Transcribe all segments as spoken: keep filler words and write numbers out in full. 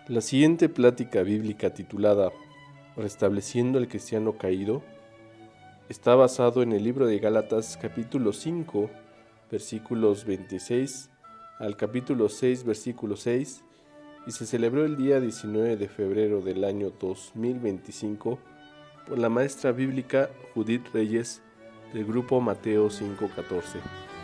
La siguiente plática bíblica titulada Restableciendo al cristiano caído está basado en el libro de Gálatas capítulo cinco versículos veintiséis al capítulo seis versículo seis y se celebró el día diecinueve de febrero del año dos mil veinticinco por la maestra bíblica Judith Reyes del grupo Mateo cinco catorce.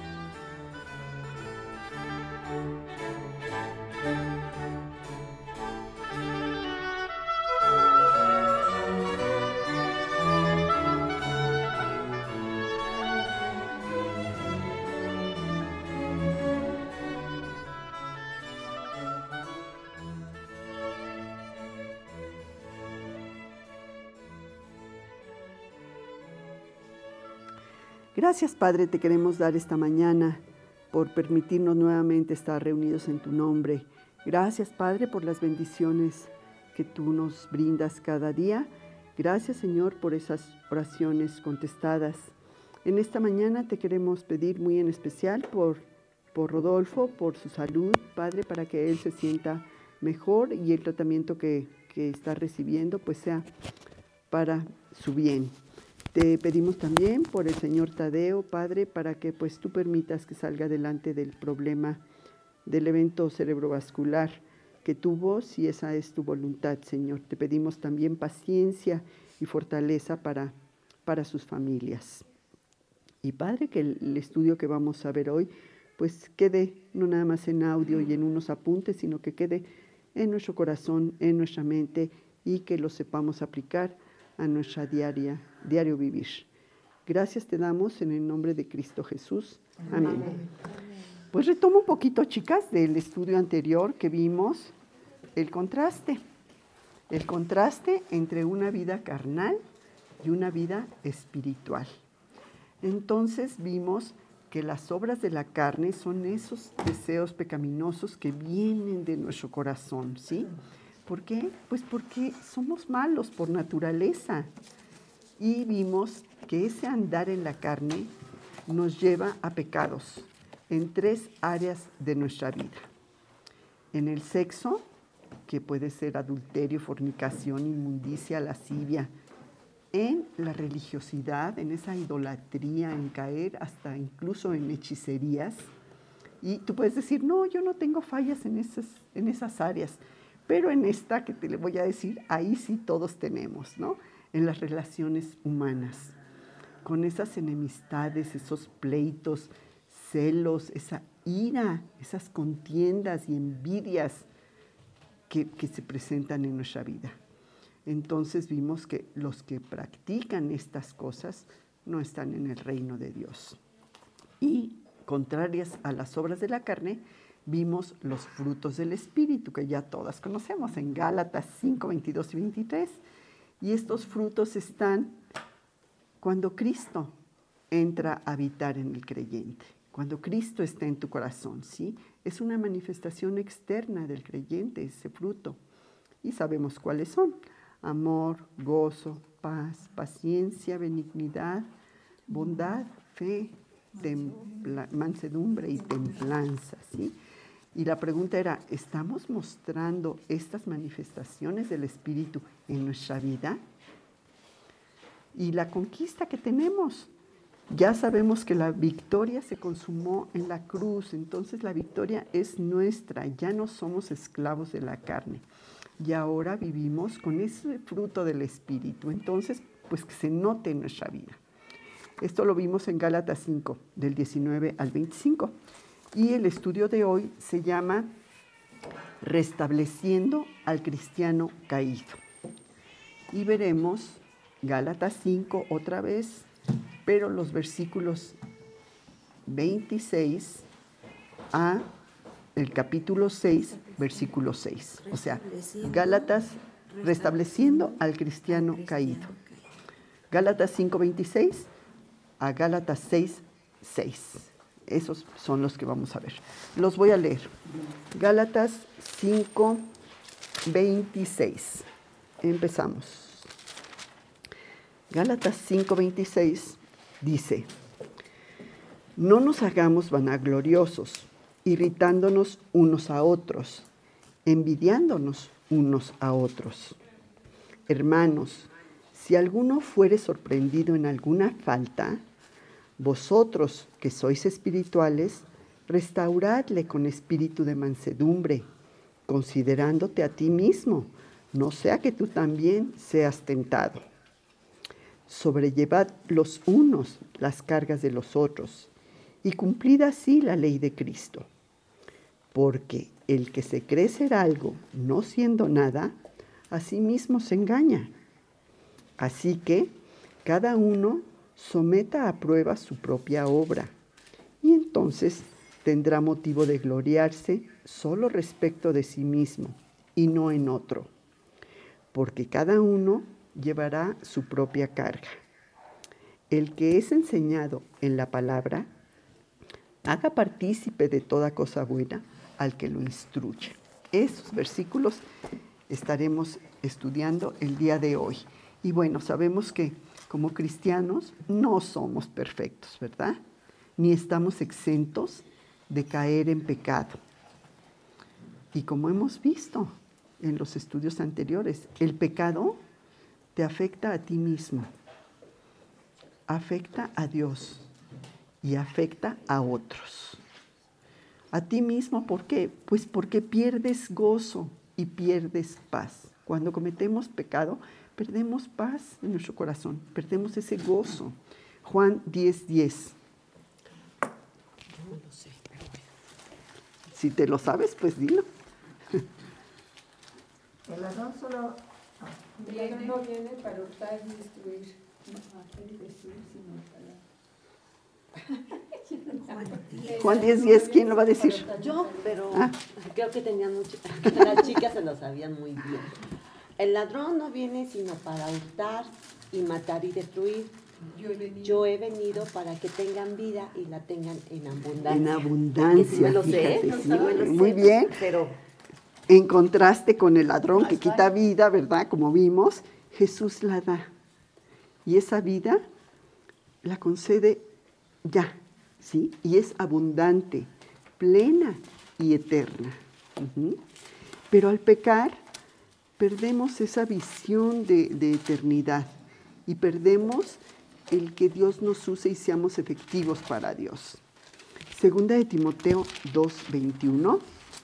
Gracias, Padre, te queremos dar esta mañana por permitirnos nuevamente estar reunidos en tu nombre. Gracias, Padre, por las bendiciones que tú nos brindas cada día. Gracias, Señor, por esas oraciones contestadas. En esta mañana te queremos pedir muy en especial por, por Rodolfo, por su salud, Padre, para que él se sienta mejor y el tratamiento que, que está recibiendo pues sea para su bien. Te pedimos también por el señor Tadeo, Padre, para que pues tú permitas que salga adelante del problema del evento cerebrovascular que tuvo, si esa es tu voluntad, Señor. Te pedimos también paciencia y fortaleza para, para sus familias. Y Padre, que el, el estudio que vamos a ver hoy pues quede no nada más en audio y en unos apuntes, sino que quede en nuestro corazón, en nuestra mente y que lo sepamos aplicar a nuestra diaria, diario vivir. Gracias te damos en el nombre de Cristo Jesús. Amén. Amén. Pues retomo un poquito, chicas, del estudio anterior que vimos, el contraste. El contraste entre una vida carnal y una vida espiritual. Entonces vimos que las obras de la carne son esos deseos pecaminosos que vienen de nuestro corazón, ¿sí? ¿Por qué? Pues porque somos malos por naturaleza. Y vimos que ese andar en la carne nos lleva a pecados en tres áreas de nuestra vida. En el sexo, que puede ser adulterio, fornicación, inmundicia, lascivia. En la religiosidad, en esa idolatría, en caer hasta incluso en hechicerías. Y tú puedes decir, no, yo no tengo fallas en esas, en esas áreas. Pero en esta que te le voy a decir, ahí sí todos tenemos, ¿no? En las relaciones humanas, con esas enemistades, esos pleitos, celos, esa ira, esas contiendas y envidias que, que se presentan en nuestra vida. Entonces vimos que los que practican estas cosas no están en el reino de Dios. Y contrarias a las obras de la carne, vimos los frutos del Espíritu, que ya todas conocemos en Gálatas cinco, veintidós y veintitrés. Y estos frutos están cuando Cristo entra a habitar en el creyente, cuando Cristo está en tu corazón, ¿sí? Es una manifestación externa del creyente, ese fruto. Y sabemos cuáles son: amor, gozo, paz, paciencia, benignidad, bondad, fe, templa- mansedumbre y templanza, ¿sí? Y la pregunta era, ¿estamos mostrando estas manifestaciones del Espíritu en nuestra vida? Y la conquista que tenemos. Ya sabemos que la victoria se consumó en la cruz, entonces la victoria es nuestra, ya no somos esclavos de la carne. Y ahora vivimos con ese fruto del Espíritu, entonces pues que se note en nuestra vida. Esto lo vimos en Gálatas cinco, del diecinueve al veinticinco. Y el estudio de hoy se llama Restableciendo al cristiano caído. Y veremos Gálatas cinco otra vez, pero los versículos veintiséis a el capítulo seis, versículo seis. O sea, Gálatas, restableciendo al cristiano caído. Gálatas cinco, veintiséis a Gálatas seis, seis. Esos son los que vamos a ver. Los voy a leer. Gálatas cinco, veintiséis. Empezamos. Gálatas cinco, veintiséis dice: no nos hagamos vanagloriosos, irritándonos unos a otros, envidiándonos unos a otros. Hermanos, si alguno fuere sorprendido en alguna falta, vosotros que sois espirituales, restauradle con espíritu de mansedumbre, considerándote a ti mismo, no sea que tú también seas tentado. Sobrellevad los unos las cargas de los otros, y cumplid así la ley de Cristo. Porque el que se cree ser algo, no siendo nada, a sí mismo se engaña. Así que cada uno someta a prueba su propia obra, y entonces tendrá motivo de gloriarse solo respecto de sí mismo y no en otro, porque cada uno llevará su propia carga. El que es enseñado en la palabra, haga partícipe de toda cosa buena al que lo instruye. Esos versículos estaremos estudiando el día de hoy. Y bueno, sabemos que como cristianos no somos perfectos, ¿verdad? Ni estamos exentos de caer en pecado. Y como hemos visto en los estudios anteriores, el pecado te afecta a ti mismo, afecta a Dios y afecta a otros. A ti mismo, ¿por qué? Pues porque pierdes gozo y pierdes paz. Cuando cometemos pecado, perdemos paz en nuestro corazón, perdemos ese gozo. Juan diez, diez. Yo no lo sé, pero bueno. Si te lo sabes, pues dilo. El ladrón solo Viene, no viene para hurtar y destruir. Juan diez, diez, ¿quién lo va a decir? Yo, pero Ah. creo que tenían mucho, las chicas se lo sabían muy bien. El ladrón no viene sino para hurtar y matar y destruir. Yo he venido. Yo he venido para que tengan vida y la tengan en abundancia. En abundancia, Que sí me lo sé, fíjate, sí me lo sé, muy bien. Pero En contraste con el ladrón que Ahí está. quita vida, ¿verdad? Como vimos, Jesús la da. Y esa vida la concede ya, ¿sí? Y es abundante, plena y eterna. Ujú. Pero al pecar, perdemos esa visión de, de eternidad y perdemos el que Dios nos use y seamos efectivos para Dios. Segunda de Timoteo dos, veintiuno.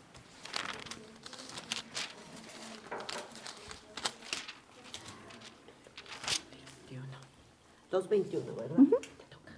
dos veintiuno, ¿verdad? Ujú. Te toca.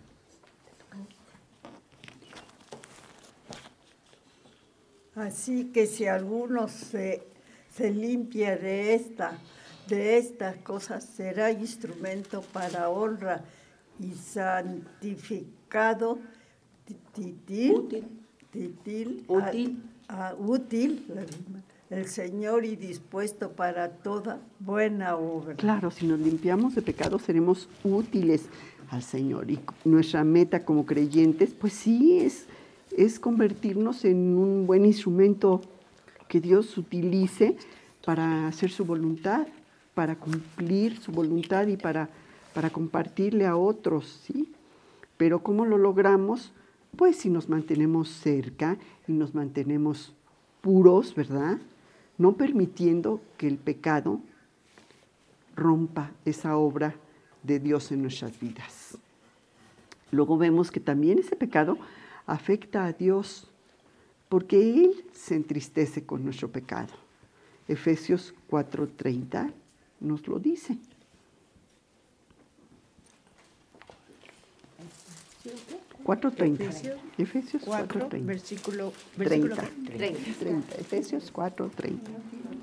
Así que si alguno se, se limpia de esta, de estas cosas, será instrumento para honra y santificado, titil, Útil. titil, Útil. a- a- útil, el Señor y dispuesto para toda buena obra. Claro, si nos limpiamos de pecado seremos útiles al Señor. Y nuestra meta como creyentes, pues sí, es, es convertirnos en un buen instrumento que Dios utilice para hacer su voluntad, para cumplir su voluntad y para, para compartirle a otros, ¿sí? Pero ¿cómo lo logramos? Pues si nos mantenemos cerca y nos mantenemos puros, ¿verdad? No permitiendo que el pecado rompa esa obra de Dios en nuestras vidas. Luego vemos que también ese pecado afecta a Dios, porque Él se entristece con nuestro pecado. Efesios cuatro treinta nos lo dice. cuatro treinta. Efesios Efesios cuatro cuatro, treinta. versículo, versículo treinta. treinta. treinta. Efesios cuatro treinta.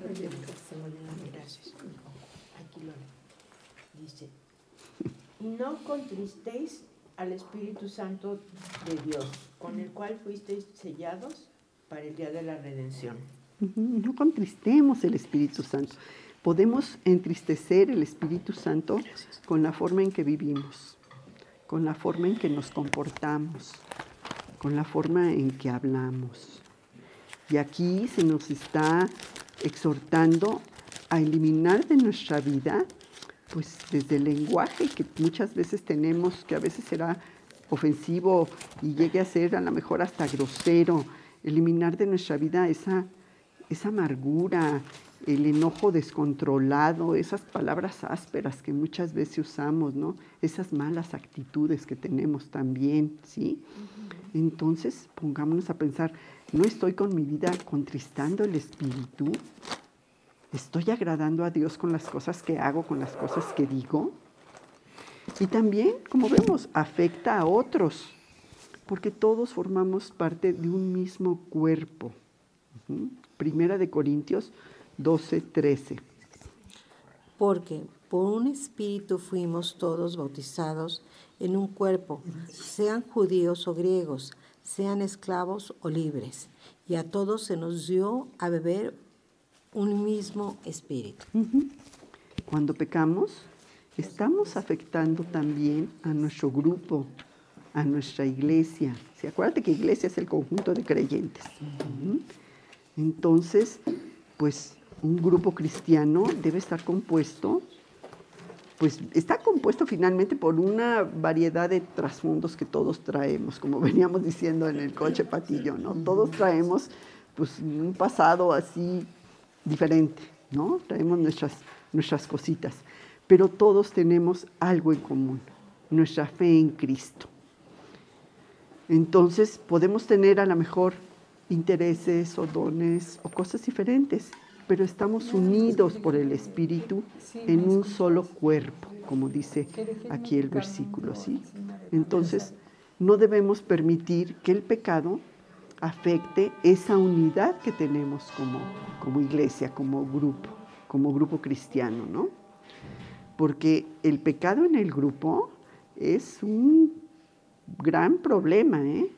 Aquí lo dice. Y no contristéis al Espíritu Santo de Dios, con el cual fuisteis sellados para el día de la redención. Ujú, no contristemos el Espíritu Santo. Podemos entristecer el Espíritu Santo con la forma en que vivimos, con la forma en que nos comportamos, con la forma en que hablamos. Y aquí se nos está exhortando a eliminar de nuestra vida, pues desde el lenguaje que muchas veces tenemos, que a veces será ofensivo y llegue a ser a lo mejor hasta grosero, eliminar de nuestra vida esa, esa amargura, el enojo descontrolado, esas palabras ásperas que muchas veces usamos, ¿no? Esas malas actitudes que tenemos también, ¿sí? Uh-huh. Entonces, pongámonos a pensar, ¿no estoy con mi vida contristando el espíritu? ¿Estoy agradando a Dios con las cosas que hago, con las cosas que digo? Y también, como vemos, afecta a otros, porque todos formamos parte de un mismo cuerpo. Uh-huh. Primera de Corintios doce, trece. Porque por un espíritu fuimos todos bautizados en un cuerpo, sean judíos o griegos, sean esclavos o libres, y a todos se nos dio a beber un mismo espíritu. Uh-huh. Cuando pecamos, estamos afectando también a nuestro grupo, a nuestra iglesia. ¿Sí? Acuérdate que iglesia es el conjunto de creyentes. Uh-huh. Entonces, pues un grupo cristiano debe estar compuesto, pues está compuesto finalmente por una variedad de trasfondos que todos traemos, como veníamos diciendo en el coche Patillo, ¿no? Todos traemos pues un pasado así diferente, ¿no? Traemos nuestras, nuestras cositas, pero todos tenemos algo en común, nuestra fe en Cristo. Entonces podemos tener a lo mejor intereses o dones o cosas diferentes, pero estamos unidos por el Espíritu en un solo cuerpo, como dice aquí el versículo, ¿sí? Entonces, no debemos permitir que el pecado afecte esa unidad que tenemos como, como iglesia, como grupo, como grupo cristiano, ¿no? Porque el pecado en el grupo es un gran problema, ¿eh?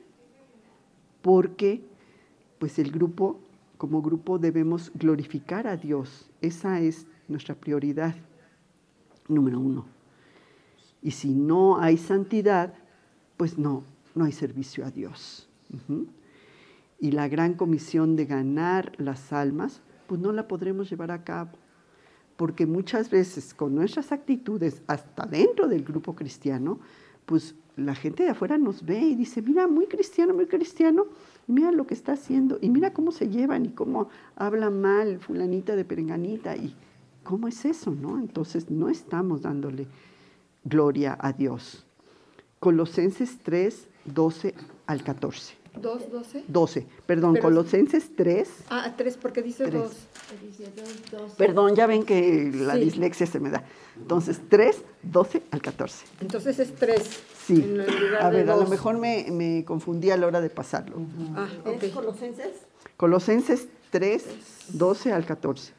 Porque, pues el grupo... Como grupo debemos glorificar a Dios. Esa es nuestra prioridad, número uno. Y si no hay santidad, pues no, no hay servicio a Dios. Uh-huh. Y la gran comisión de ganar las almas, pues no la podremos llevar a cabo. Porque muchas veces con nuestras actitudes, hasta dentro del grupo cristiano, pues la gente de afuera nos ve y dice, mira, muy cristiano, muy cristiano, y mira lo que está haciendo, y mira cómo se llevan, y cómo habla mal fulanita de perenganita, y cómo es eso, ¿no? Entonces no estamos dándole gloria a Dios. Colosenses tres, doce al catorce. ¿dos, doce? doce, perdón, Pero Colosenses tres. Ah, tres, porque dice tres. dos. Perdón, ya ven que la Sí. dislexia se me da. Entonces, tres, doce al catorce. Entonces es tres. Sí. En lugar A de ver, a lo dos. mejor me, me confundí a la hora de pasarlo. Uh-huh. Ah, ¿Es ok. Colosenses? Colosenses tres, doce al catorce.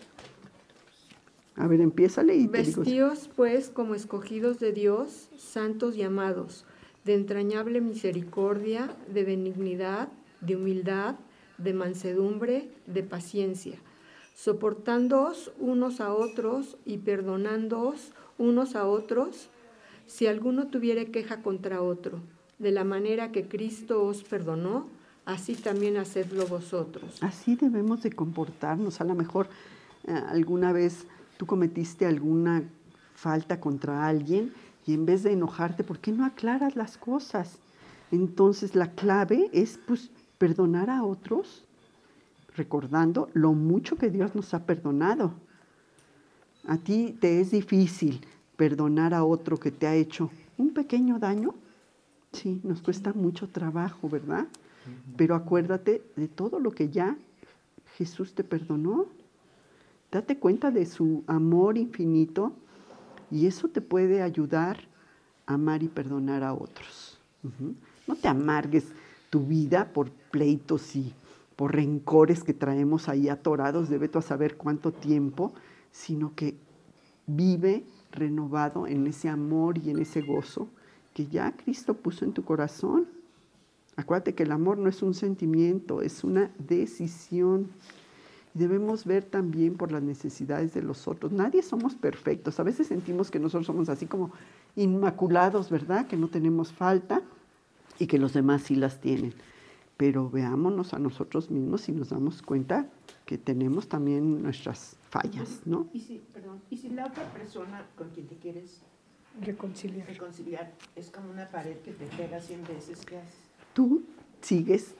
A ver, empiézale y te digo. Vestíos, pues, como escogidos de Dios, santos y amados, de entrañable misericordia, de benignidad, de humildad, de mansedumbre, de paciencia, soportándoos unos a otros y perdonándoos unos a otros, si alguno tuviere queja contra otro, de la manera que Cristo os perdonó, así también hacedlo vosotros. Así debemos de comportarnos. A lo mejor eh, alguna vez tú cometiste alguna falta contra alguien y en vez de enojarte, ¿por qué no aclaras las cosas? Entonces la clave es pues perdonar a otros, recordando lo mucho que Dios nos ha perdonado. ¿A ti te es difícil perdonar a otro que te ha hecho un pequeño daño? Sí, nos cuesta mucho trabajo, ¿verdad? Pero acuérdate de todo lo que ya Jesús te perdonó. Date cuenta de su amor infinito y eso te puede ayudar a amar y perdonar a otros. Uh-huh. No te amargues tu vida por pleitos y por rencores que traemos ahí atorados de vete a saber cuánto tiempo, sino que vive renovado en ese amor y en ese gozo que ya Cristo puso en tu corazón. Acuérdate que el amor no es un sentimiento, es una decisión. Debemos ver también por las necesidades de los otros. Nadie somos perfectos. A veces sentimos que nosotros somos así como inmaculados, ¿verdad? Que no tenemos falta y que los demás sí las tienen. Pero veámonos a nosotros mismos y nos damos cuenta que tenemos también nuestras fallas, ¿no? Y si, perdón, y si la otra persona con quien te quieres Reconciliar. reconciliar es como una pared que te pega cien veces, ¿qué haces? Tú sigues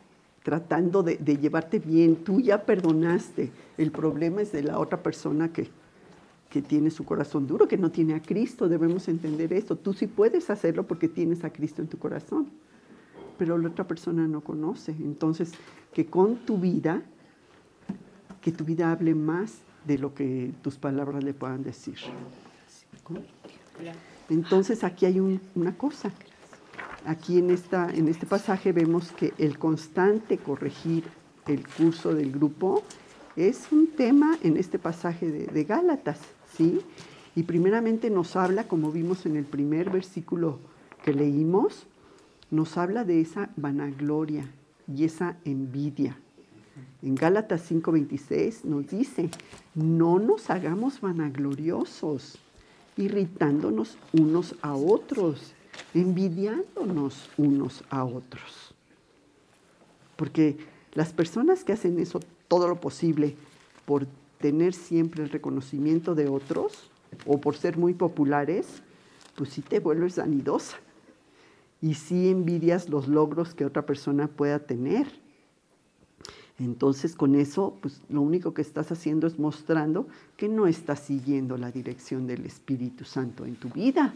tratando de, de llevarte bien. Tú ya perdonaste. El problema es de la otra persona que, que tiene su corazón duro, que no tiene a Cristo. Debemos entender eso. Tú sí puedes hacerlo porque tienes a Cristo en tu corazón, pero la otra persona no conoce. Entonces, que con tu vida, que tu vida hable más de lo que tus palabras le puedan decir. Entonces, aquí hay un, una cosa. Aquí en, esta, en este pasaje vemos que el constante corregir el curso del grupo es un tema en este pasaje de, de Gálatas, ¿sí? Y primeramente nos habla, como vimos en el primer versículo que leímos, nos habla de esa vanagloria y esa envidia. En Gálatas cinco veintiséis nos dice, no nos hagamos vanagloriosos, irritándonos unos a otros, envidiándonos unos a otros. Porque las personas que hacen eso, todo lo posible, por tener siempre el reconocimiento de otros, o por ser muy populares, pues sí te vuelves vanidosa. Y sí envidias los logros que otra persona pueda tener. Entonces, con eso, pues lo único que estás haciendo es mostrando que no estás siguiendo la dirección del Espíritu Santo en tu vida.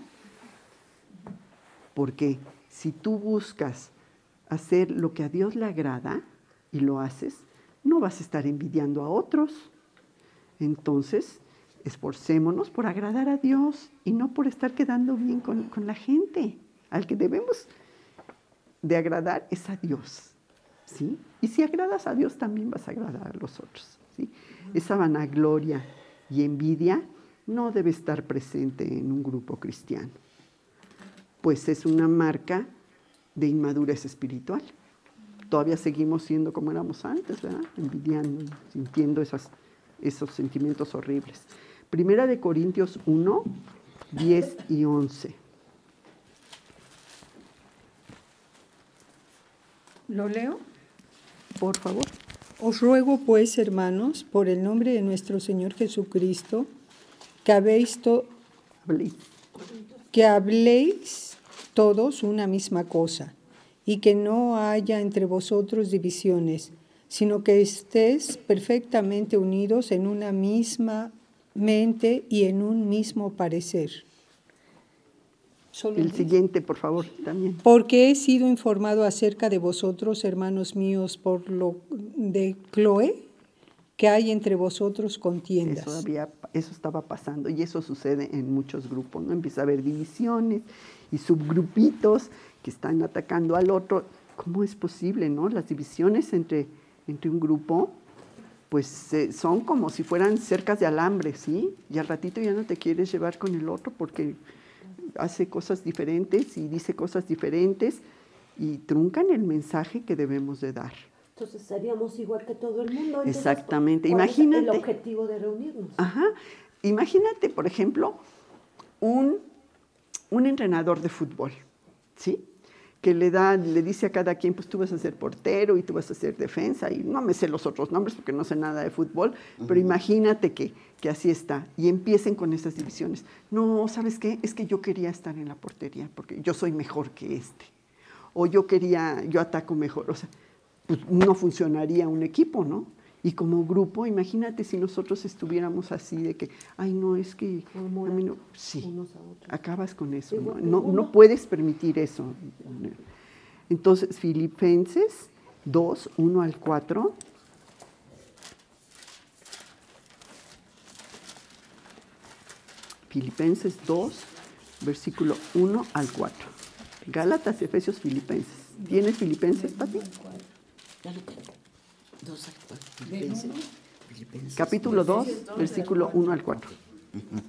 Porque si tú buscas hacer lo que a Dios le agrada y lo haces, no vas a estar envidiando a otros. Entonces, esforcémonos por agradar a Dios y no por estar quedando bien con, con la gente. Al que debemos de agradar es a Dios, ¿sí? Y si agradas a Dios, también vas a agradar a los otros, ¿sí? Esa vanagloria y envidia no debe estar presente en un grupo cristiano, pues es una marca de inmadurez espiritual. Todavía seguimos siendo como éramos antes, ¿verdad? Envidiando, sintiendo esas, esos sentimientos horribles. Primera de Corintios uno, diez y once. ¿Lo leo? Por favor. Os ruego, pues, hermanos, por el nombre de nuestro Señor Jesucristo, que habéis to- que habléis todos una misma cosa, y que no haya entre vosotros divisiones, sino que estéis perfectamente unidos en una misma mente y en un mismo parecer. El siguiente, por favor, también. Porque he sido informado acerca de vosotros, hermanos míos, por lo de Cloé, que hay entre vosotros contiendas. Eso, había, eso estaba pasando y eso sucede en muchos grupos, ¿no? Empieza a haber divisiones y subgrupitos que están atacando al otro. ¿Cómo es posible, no? Las divisiones entre, entre un grupo, pues eh, son como si fueran cercas de alambre, ¿sí? Y al ratito ya no te quieres llevar con el otro porque hace cosas diferentes y dice cosas diferentes y truncan el mensaje que debemos de dar. Entonces seríamos igual que todo el mundo. Entonces, exactamente. ¿cuál Imagínate. es el objetivo de reunirnos? Ajá. Imagínate, por ejemplo, un, un entrenador de fútbol, ¿sí? Que le da, le dice a cada quien, pues tú vas a ser portero y tú vas a ser defensa, y no me sé los otros nombres porque no sé nada de fútbol, uh-huh. Pero imagínate que, que así está, y empiecen con esas divisiones. No, ¿sabes qué? Es que yo quería estar en la portería porque yo soy mejor que este, o yo quería, yo ataco mejor, o sea, pues no funcionaría un equipo, ¿no? Y como grupo, imagínate si nosotros estuviéramos así de que, ay, no, es que a mí no, sí, acabas con eso, ¿no? No, no puedes permitir eso. Entonces, Filipenses dos, uno al cuatro. Filipenses dos, versículo uno al cuatro. Gálatas, Efesios, Filipenses. ¿Tienes Filipenses, Pati? dos al cuatro. Filipenses. Filipenses. Capítulo dos, versículo uno al cuatro. Uh-huh.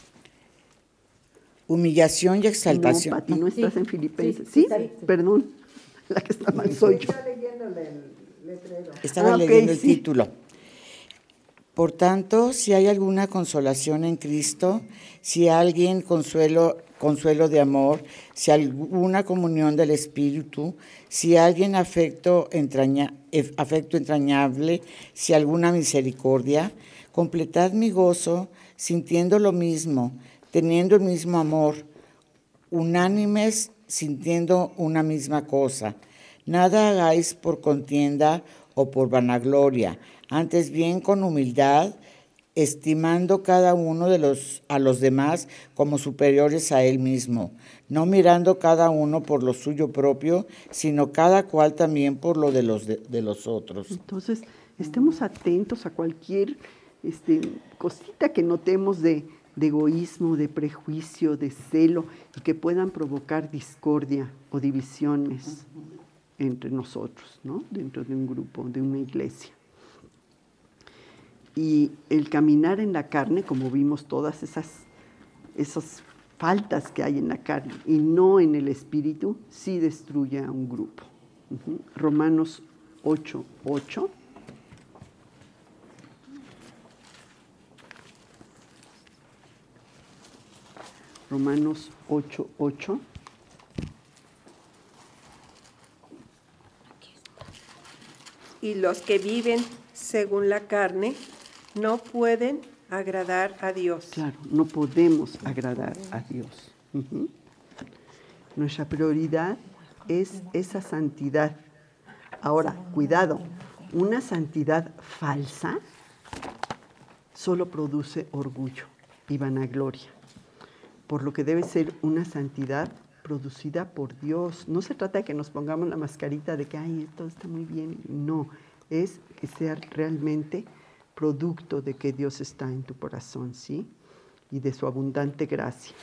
Humillación y exaltación. No, Pati, no estás sí. en Filipenses. ¿Sí? ¿Sí? sí. Perdón, la que está mal soy yo. Estaba leyendo el letrero. Estaba ah, leyendo okay, el sí. título. Por tanto, si hay alguna consolación en Cristo, si alguien consuelo, consuelo de amor, si alguna comunión del Espíritu, si alguien afecto, entraña, afecto entrañable, si alguna misericordia, completad mi gozo sintiendo lo mismo, teniendo el mismo amor, unánimes sintiendo una misma cosa. Nada hagáis por contienda o por vanagloria, antes bien con humildad, estimando cada uno de los a los demás como superiores a él mismo, no mirando cada uno por lo suyo propio, sino cada cual también por lo de los de, de los otros. Entonces, estemos atentos a cualquier este, cosita que notemos de, de egoísmo, de prejuicio, de celo, y que puedan provocar discordia o divisiones entre nosotros, ¿no? Dentro de un grupo, de una iglesia. Y el caminar en la carne, como vimos todas esas, esas faltas que hay en la carne y no en el espíritu, sí destruye a un grupo. Uh-huh. Romanos ocho, ocho. Romanos ocho, ocho. Y los que viven según la carne no pueden agradar a Dios. Claro, no podemos agradar a Dios. Uh-huh. Nuestra prioridad es esa santidad. Ahora, cuidado, una santidad falsa solo produce orgullo y vanagloria, por lo que debe ser una santidad producida por Dios. No se trata de que nos pongamos la mascarita de que, ay, todo está muy bien. No, es que sea realmente producto de que Dios está en tu corazón, ¿sí? Y de su abundante gracia.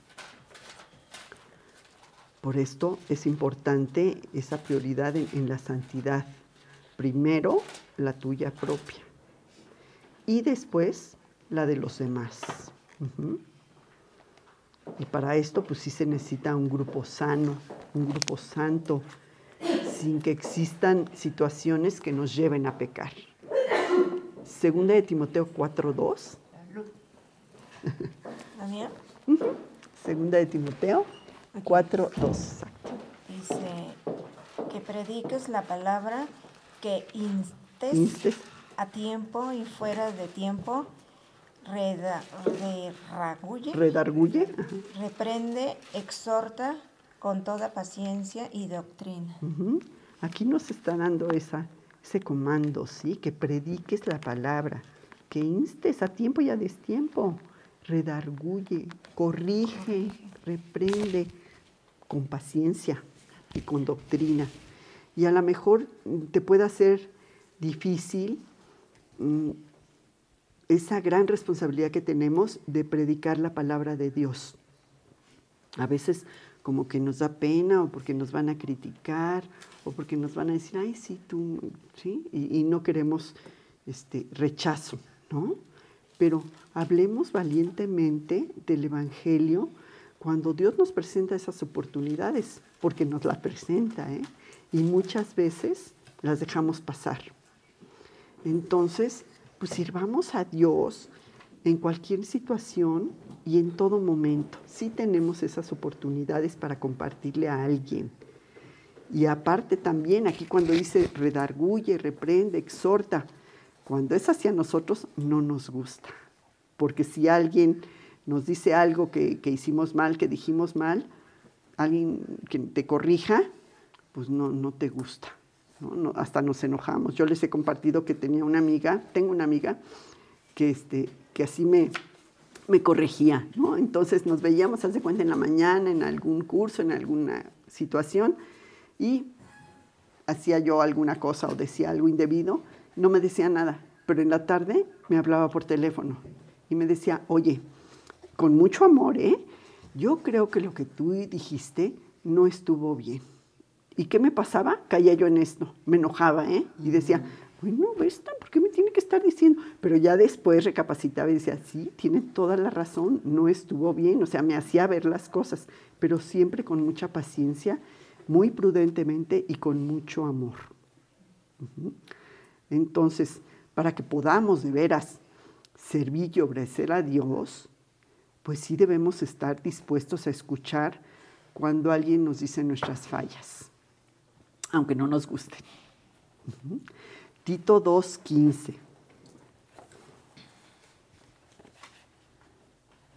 Por esto es importante esa prioridad en, en la santidad. Primero, la tuya propia. Y después, la de los demás. Uh-huh. Y para esto, pues sí se necesita un grupo sano, un grupo santo, sin que existan situaciones que nos lleven a pecar. Segunda de Timoteo cuatro, dos. ¿Daniel? Uh-huh. Segunda de Timoteo cuatro, dos. Dice que prediques la palabra, que instes, instes. a tiempo y fuera de tiempo, reda, redarguye, redarguye. reprende, exhorta con toda paciencia y doctrina. Uh-huh. Aquí nos está dando esa, ese comando, ¿sí? Que prediques la palabra, que instes a tiempo y a destiempo, redarguye, corrige, reprende con paciencia y con doctrina. Y a lo mejor te puede hacer difícil mm, esa gran responsabilidad que tenemos de predicar la palabra de Dios. A veces como que nos da pena o porque nos van a criticar o porque nos van a decir, ay, sí, tú, ¿sí? Y, y no queremos este, rechazo, ¿no? Pero hablemos valientemente del Evangelio cuando Dios nos presenta esas oportunidades, porque nos las presenta, ¿eh? Y muchas veces las dejamos pasar. Entonces, pues sirvamos a Dios en cualquier situación y en todo momento. Sí tenemos esas oportunidades para compartirle a alguien. Y aparte también, aquí cuando dice redarguye, reprende, exhorta, cuando es hacia nosotros no nos gusta. Porque si alguien nos dice algo que, que hicimos mal, que dijimos mal, alguien que te corrija, pues no, no te gusta, ¿no? No, hasta nos enojamos. Yo les he compartido que tenía una amiga, tengo una amiga, que, este, que así me, me corregía, ¿no? Entonces nos veíamos, haz de cuenta, en la mañana, en algún curso, en alguna situación, y hacía yo alguna cosa o decía algo indebido, no me decía nada, pero en la tarde me hablaba por teléfono y me decía, oye, con mucho amor, ¿eh? Yo creo que lo que tú dijiste no estuvo bien. ¿Y qué me pasaba? Caía yo en esto, me enojaba, ¿eh? Y decía, bueno, ¿ves? ¿Por qué me tiene que estar diciendo? Pero ya después recapacitaba y decía, sí, tiene toda la razón, no estuvo bien. O sea, me hacía ver las cosas, pero siempre con mucha paciencia, muy prudentemente y con mucho amor. Uh-huh. Entonces, para que podamos de veras servir y obedecer a Dios, pues sí debemos estar dispuestos a escuchar cuando alguien nos dice nuestras fallas, aunque no nos gusten. Uh-huh. Tito dos, quince.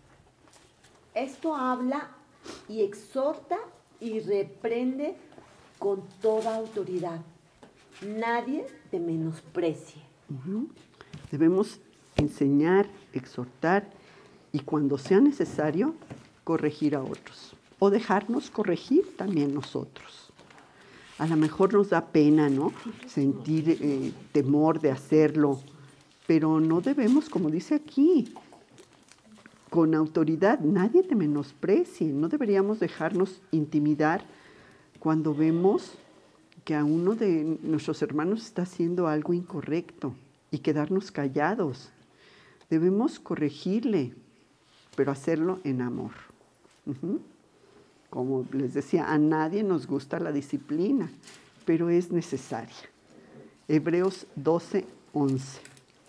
Esto habla y exhorta y reprende con toda autoridad. Nadie te menosprecie. Uh-huh. Debemos enseñar, exhortar y cuando sea necesario, corregir a otros. O dejarnos corregir también nosotros. A lo mejor nos da pena, ¿no? Sentir eh, temor de hacerlo, pero no debemos, como dice aquí, con autoridad, nadie te menosprecie. No deberíamos dejarnos intimidar cuando vemos que a uno de nuestros hermanos está haciendo algo incorrecto y quedarnos callados. Debemos corregirle, pero hacerlo en amor. Uh-huh. Como les decía, a nadie nos gusta la disciplina, pero es necesaria. Hebreos doce, once.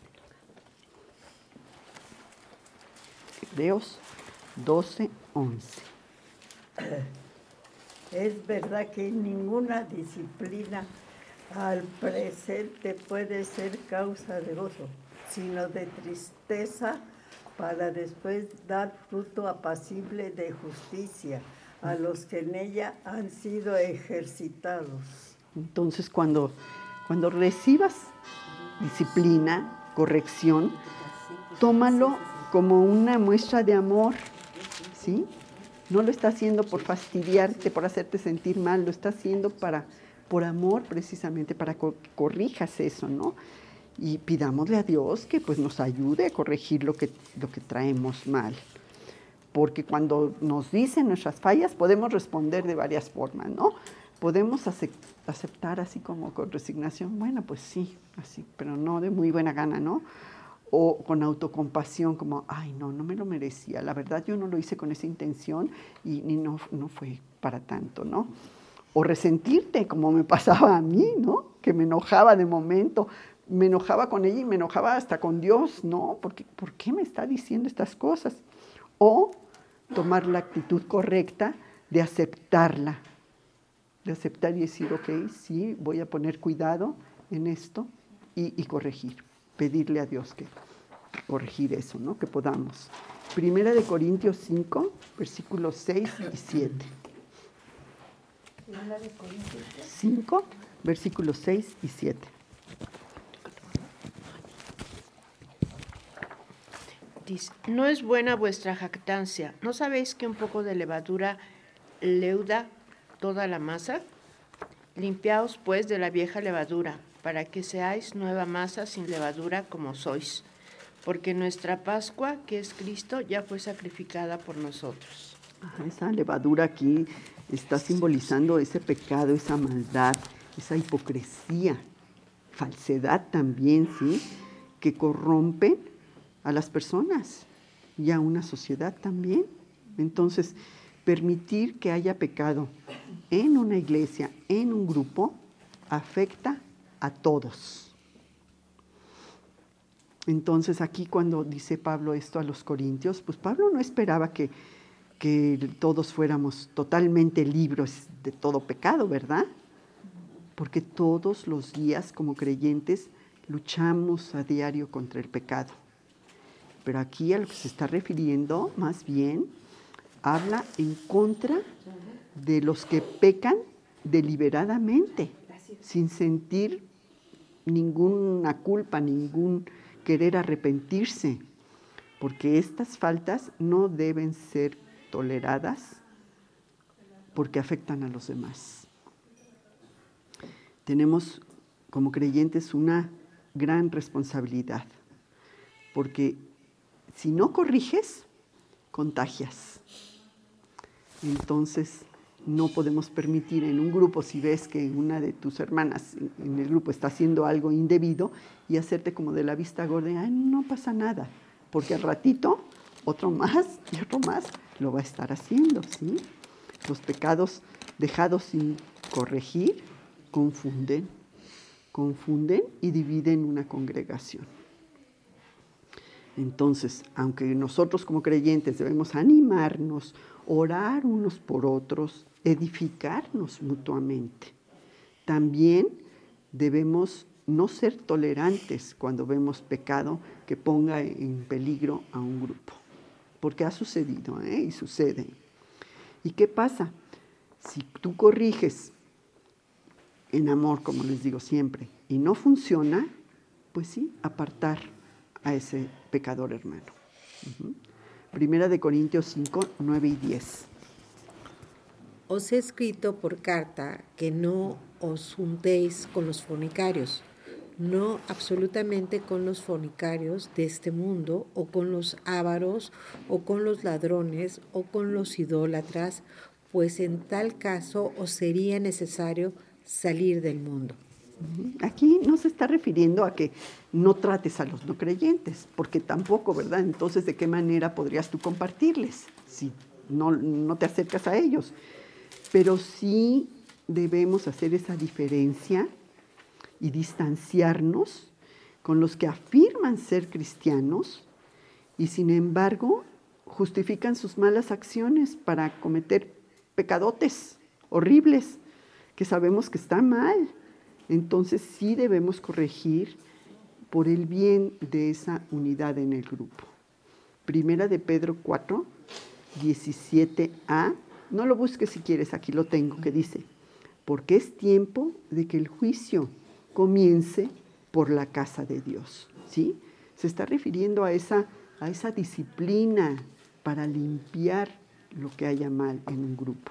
Hebreos doce, once. Es verdad que ninguna disciplina al presente puede ser causa de gozo, sino de tristeza, para después dar fruto apacible de justicia a los que en ella han sido ejercitados. Entonces, cuando, cuando recibas disciplina, corrección, tómalo como una muestra de amor, ¿sí? No lo está haciendo por fastidiarte, por hacerte sentir mal, lo está haciendo para, por amor precisamente, para que corrijas eso, ¿no? Y pidámosle a Dios que pues, nos ayude a corregir lo que, lo que traemos mal. Porque cuando nos dicen nuestras fallas, podemos responder de varias formas, ¿no? Podemos aceptar así como con resignación, bueno, pues sí, así, pero no de muy buena gana, ¿no? O con autocompasión, como, ay, no, no me lo merecía. La verdad, yo no lo hice con esa intención y, y no, no fue para tanto, ¿no? O resentirte, como me pasaba a mí, ¿no? Que me enojaba de momento, me enojaba con ella y me enojaba hasta con Dios, ¿no? Porque, ¿por qué me está diciendo estas cosas? O tomar la actitud correcta de aceptarla, de aceptar y decir, ok, sí, voy a poner cuidado en esto y, y corregir. Pedirle a Dios que corregir eso, ¿no? Que podamos. Primera de Corintios cinco, versículos seis y siete. Primera de Corintios cinco, versículos seis y siete. Dice, no es buena vuestra jactancia. ¿No sabéis que un poco de levadura leuda toda la masa? Limpiaos pues de la vieja levadura, para que seáis nueva masa sin levadura como sois, porque nuestra Pascua, que es Cristo, ya fue sacrificada por nosotros. Ajá, esa levadura aquí está simbolizando ese pecado, esa maldad, esa hipocresía, falsedad también, ¿sí? Que corrompen a las personas y a una sociedad también. Entonces, permitir que haya pecado en una iglesia, en un grupo, afecta a todos. Entonces aquí cuando dice Pablo esto a los corintios, pues Pablo no esperaba que, que todos fuéramos totalmente libres de todo pecado, ¿verdad? Porque todos los días como creyentes luchamos a diario contra el pecado. Pero aquí a lo que se está refiriendo, más bien, habla en contra de los que pecan deliberadamente, sin sentir ninguna culpa, ningún querer arrepentirse, porque estas faltas no deben ser toleradas porque afectan a los demás. Tenemos como creyentes una gran responsabilidad, porque si no corriges, contagias. Entonces, no podemos permitir en un grupo, si ves que una de tus hermanas en el grupo está haciendo algo indebido, y hacerte como de la vista gorda, ay, no pasa nada, porque al ratito, otro más y otro más lo va a estar haciendo, ¿sí? Los pecados dejados sin corregir confunden, confunden y dividen una congregación. Entonces, aunque nosotros como creyentes debemos animarnos, orar unos por otros, edificarnos mutuamente, también debemos no ser tolerantes cuando vemos pecado que ponga en peligro a un grupo, porque ha sucedido, ¿eh? Y sucede. ¿Y qué pasa? Si tú corriges en amor, como les digo siempre, y no funciona, pues sí, apartar a ese pecador hermano. Uh-huh. Primera de Corintios cinco, nueve y diez. Os he escrito por carta que no os juntéis con los fornicarios, no absolutamente con los fornicarios de este mundo, o con los ávaros, o con los ladrones, o con los idólatras, pues en tal caso os sería necesario salir del mundo. Aquí no se está refiriendo a que no trates a los no creyentes, porque tampoco, ¿verdad? Entonces, ¿de qué manera podrías tú compartirles si no, no te acercas a ellos? Pero sí debemos hacer esa diferencia y distanciarnos con los que afirman ser cristianos y, sin embargo, justifican sus malas acciones para cometer pecadotes horribles que sabemos que están mal. Entonces sí debemos corregir por el bien de esa unidad en el grupo. Primera de Pedro cuatro, diecisiete a, no lo busques si quieres, aquí lo tengo, que dice, porque es tiempo de que el juicio comience por la casa de Dios. ¿Sí? Se está refiriendo a esa, a esa disciplina para limpiar lo que haya mal en un grupo.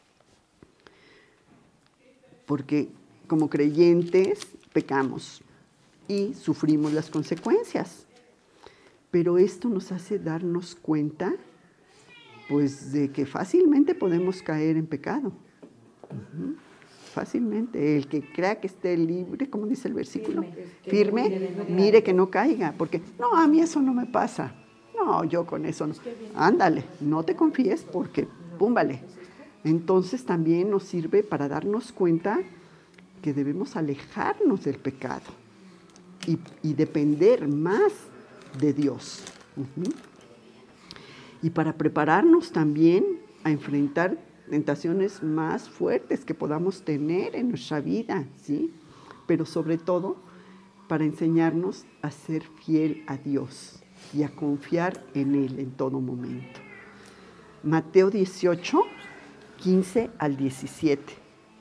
Porque como creyentes pecamos y sufrimos las consecuencias. Pero esto nos hace darnos cuenta, pues, de que fácilmente podemos caer en pecado. Uh-huh. Fácilmente. El que crea que esté libre, como dice el versículo, firme, firme, mire que no caiga. Porque, no, a mí eso no me pasa. No, yo con eso no. Ándale, no te confíes porque, púmbale. Entonces también nos sirve para darnos cuenta que debemos alejarnos del pecado y, y depender más de Dios. Uh-huh. Y para prepararnos también a enfrentar tentaciones más fuertes que podamos tener en nuestra vida, ¿sí? Pero sobre todo para enseñarnos a ser fiel a Dios y a confiar en Él en todo momento. Mateo dieciocho, quince al diecisiete.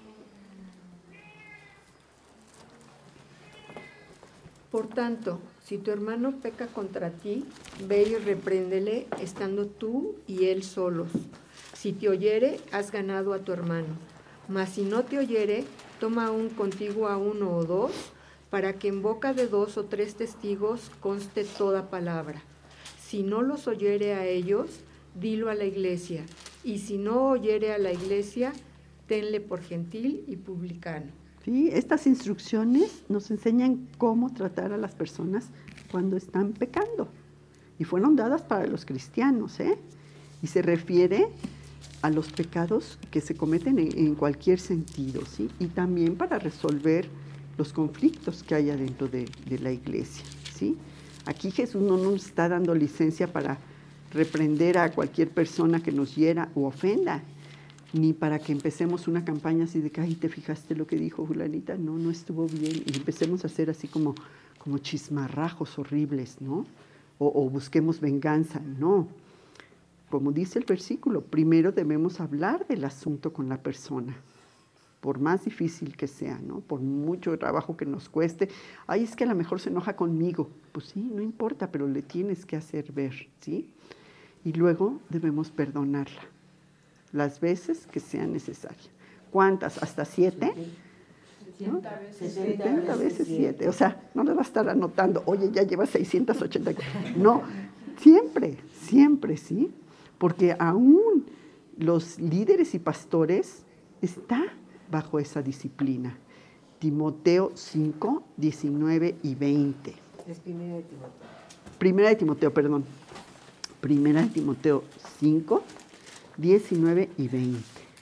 Por tanto, si tu hermano peca contra ti, ve y repréndele, estando tú y él solos. Si te oyere, has ganado a tu hermano. Mas si no te oyere, toma aún contigo a uno o dos, para que en boca de dos o tres testigos conste toda palabra. Si no los oyere a ellos, dilo a la iglesia. Y si no oyere a la iglesia, tenle por gentil y publicano. Sí, estas instrucciones nos enseñan cómo tratar a las personas cuando están pecando. Y fueron dadas para los cristianos, ¿eh? Y se refiere a los pecados que se cometen en, en cualquier sentido, ¿sí? Y también para resolver los conflictos que haya dentro de, de la iglesia, ¿sí? Aquí Jesús no nos está dando licencia para reprender a cualquier persona que nos hiera o ofenda, ni para que empecemos una campaña así de que, ay, ¿te fijaste lo que dijo fulanita? No, no estuvo bien. Y empecemos a hacer así como, como chismarrajos horribles, ¿no? O, o busquemos venganza, no. Como dice el versículo, primero debemos hablar del asunto con la persona, por más difícil que sea, ¿no? Por mucho trabajo que nos cueste. Ay, es que a lo mejor se enoja conmigo. Pues sí, no importa, pero le tienes que hacer ver, ¿sí? Y luego debemos perdonarla las veces que sea necesaria. ¿Cuántas? ¿Hasta siete? ¿No? setenta veces siete. O sea, no le va a estar anotando, oye, ya lleva seiscientos ochenta. No, siempre, siempre, ¿sí? Porque aún los líderes y pastores están bajo esa disciplina. Timoteo cinco, diecinueve y veinte. Es primera de Timoteo. Primera de Timoteo, perdón. Primera de Timoteo cinco, diecinueve y veinte.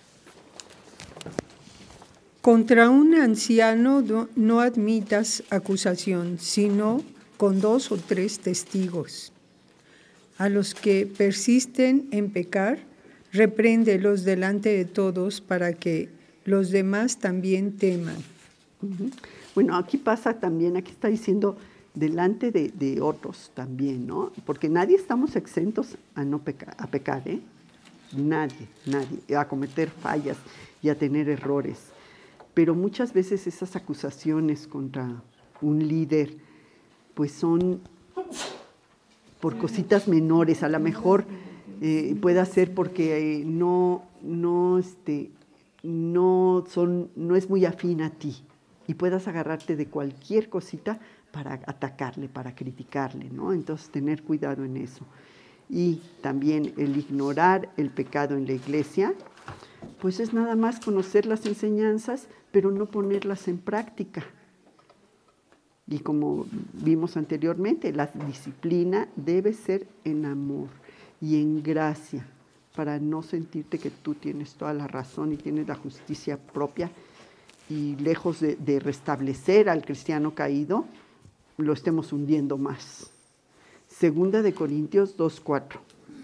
Contra un anciano no, no admitas acusación, sino con dos o tres testigos. A los que persisten en pecar, repréndelos delante de todos para que los demás también teman. Uh-huh. Bueno, aquí pasa también, aquí está diciendo delante de, de otros también, ¿no? Porque nadie estamos exentos a no pecar, a pecar, ¿eh? Nadie, nadie, a cometer fallas y a tener errores. pero muchas veces esas acusaciones contra un líder pues son por cositas menores, a lo mejor eh, puede ser porque eh, no, no, este, no, son, no es muy afín a ti y puedas agarrarte de cualquier cosita para atacarle, para criticarle, ¿no? Entonces, tener cuidado en eso. Y también el ignorar el pecado en la iglesia, pues es nada más conocer las enseñanzas, pero no ponerlas en práctica. Y como vimos anteriormente, la disciplina debe ser en amor y en gracia, para no sentirte que tú tienes toda la razón y tienes la justicia propia, y lejos de, de restablecer al cristiano caído, lo estemos hundiendo más. Segunda de Corintios dos, cuatro.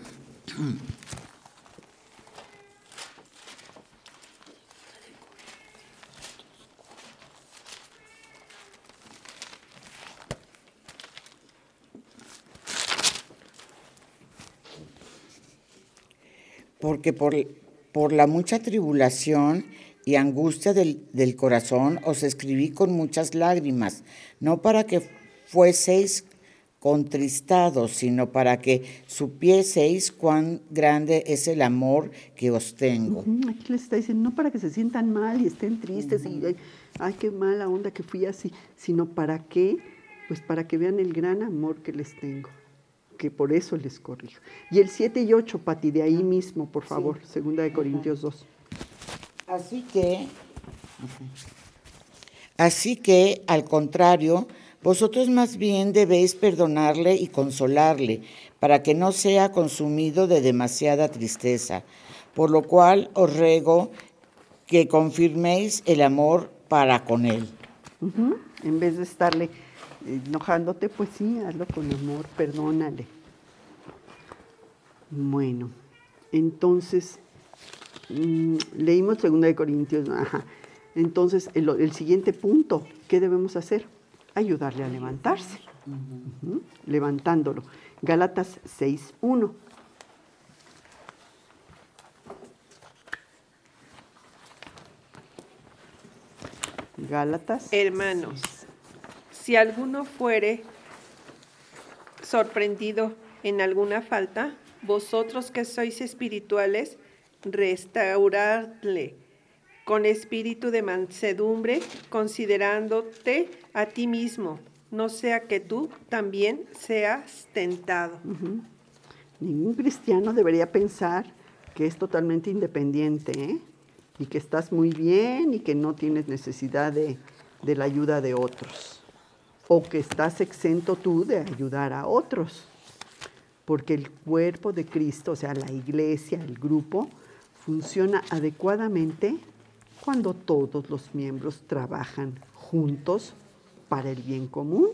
Porque por, por la mucha tribulación y angustia del, del corazón os escribí con muchas lágrimas, no para que fueseis contristados, sino para que supieseis cuán grande es el amor que os tengo. Uh-huh. Aquí les está diciendo, no para que se sientan mal y estén tristes, uh-huh. y ay, ay, qué mala onda que fui así, sino para qué, pues para que vean el gran amor que les tengo, que por eso les corrijo. Y el siete y ocho, Pati, de ahí mismo, por favor, sí. Segunda de Corintios dos. Así que, así que, al contrario, vosotros más bien debéis perdonarle y consolarle, para que no sea consumido de demasiada tristeza, por lo cual os ruego que confirméis el amor para con él. Uh-huh. En vez de estarle enojándote, pues sí, hazlo con amor, perdónale. Bueno, entonces, mmm, leímos segunda de Corintios, ajá. Entonces, el, el siguiente punto, ¿qué debemos hacer? Ayudarle a levantarse, uh-huh. Uh-huh. levantándolo. Gálatas seis, uno. Gálatas. Hermanos, si alguno fuere sorprendido en alguna falta, vosotros que sois espirituales, restauradle con espíritu de mansedumbre, considerándote a ti mismo, no sea que tú también seas tentado. Uh-huh. Ningún cristiano debería pensar que es totalmente independiente, ¿eh? Y que estás muy bien y que no tienes necesidad de, de la ayuda de otros, o que estás exento tú de ayudar a otros, porque el cuerpo de Cristo, o sea, la iglesia, el grupo, funciona adecuadamente cuando todos los miembros trabajan juntos para el bien común.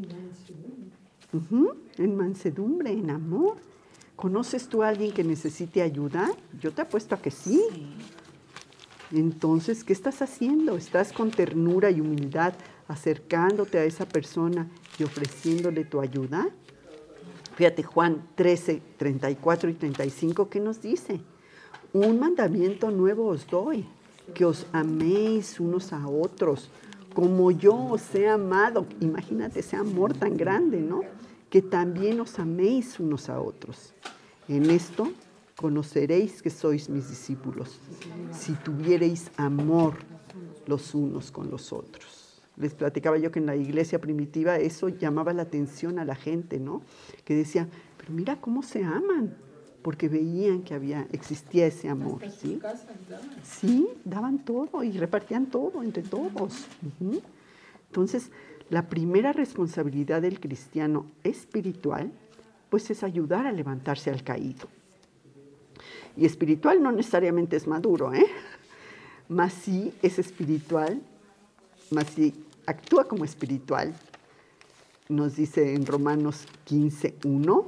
Uh-huh. En mansedumbre, en amor. ¿Conoces tú a alguien que necesite ayuda? Yo te apuesto a que sí. sí. Entonces, ¿qué estás haciendo? ¿Estás con ternura y humildad acercándote a esa persona y ofreciéndole tu ayuda? Fíjate, Juan trece, treinta y cuatro y treinta y cinco, ¿qué nos dice? Un mandamiento nuevo os doy, que os améis unos a otros, como yo os he amado. Imagínate ese amor tan grande, ¿no? Que también os améis unos a otros. En esto conoceréis que sois mis discípulos, si tuviereis amor los unos con los otros. Les platicaba yo que en la iglesia primitiva eso llamaba la atención a la gente, ¿no? Que decía, pero mira cómo se aman, porque veían que había, existía ese amor, ¿sí? Sí, daban todo y repartían todo entre todos. Uh-huh. Entonces, la primera responsabilidad del cristiano espiritual, pues es ayudar a levantarse al caído. Y espiritual no necesariamente es maduro, ¿eh? Mas sí es espiritual, mas sí actúa como espiritual. Nos dice en Romanos quince, uno.